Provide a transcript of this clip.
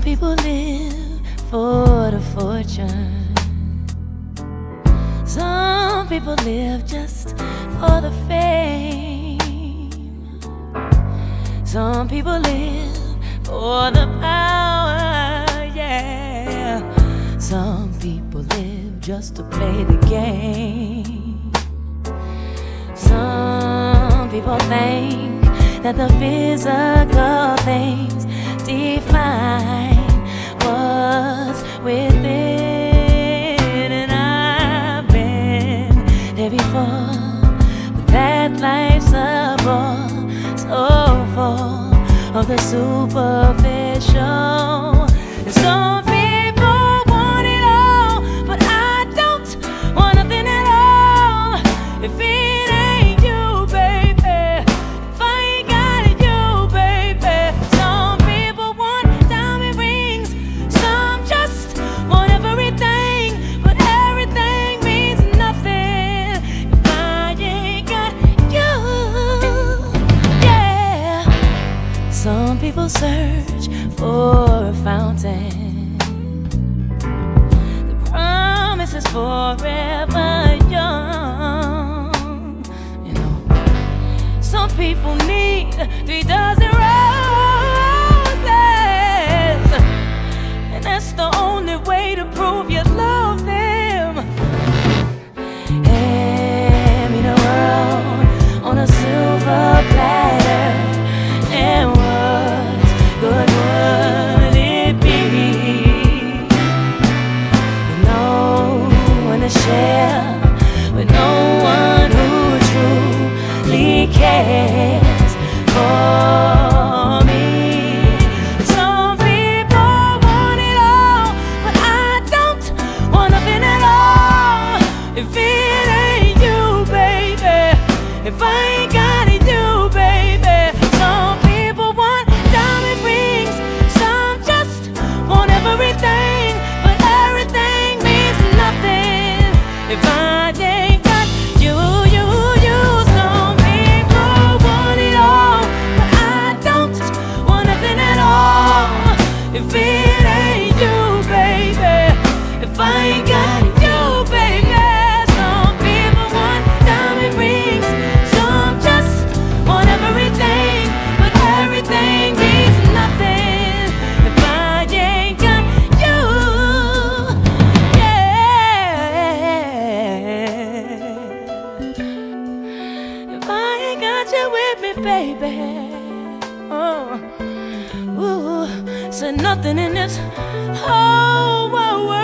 people live for the fortune. Some people live just for the fame. Some people live for the power, yeah. Some people live just to play the game. Some people think that the physical things define what's within. And I've been there before, but that life's a bore so full of the superficial. And some people want it all, but I don't want nothing at all. If it ain't you, baby, if I ain't got it, you, baby. Some people want diamond rings, some just want everything, but everything means nothing if I ain't got you. Yeah. Some people search for a fountain. The promise is forever young. You know, some people need 3 dozen roses, and that's the only way to prove you love them. Hand me the world on a silver platter, and what good would it be with no one to share, with no one who truly cares for me? Some people want it all, but I don't want nothing at all. If it ain't you, baby, if I ain't got it, you, baby. Some people want diamond rings, some just want everything, but everything means nothing if I ain't got you, you, you. Some people want it all, but I don't want nothing at all. If it ain't you, baby, if I ain't got you, baby. Some people want diamond rings, some just want everything, but everything means nothing if I ain't got you. Yeah. If I ain't got you with me, baby. Oh, ooh, said nothing in this whole world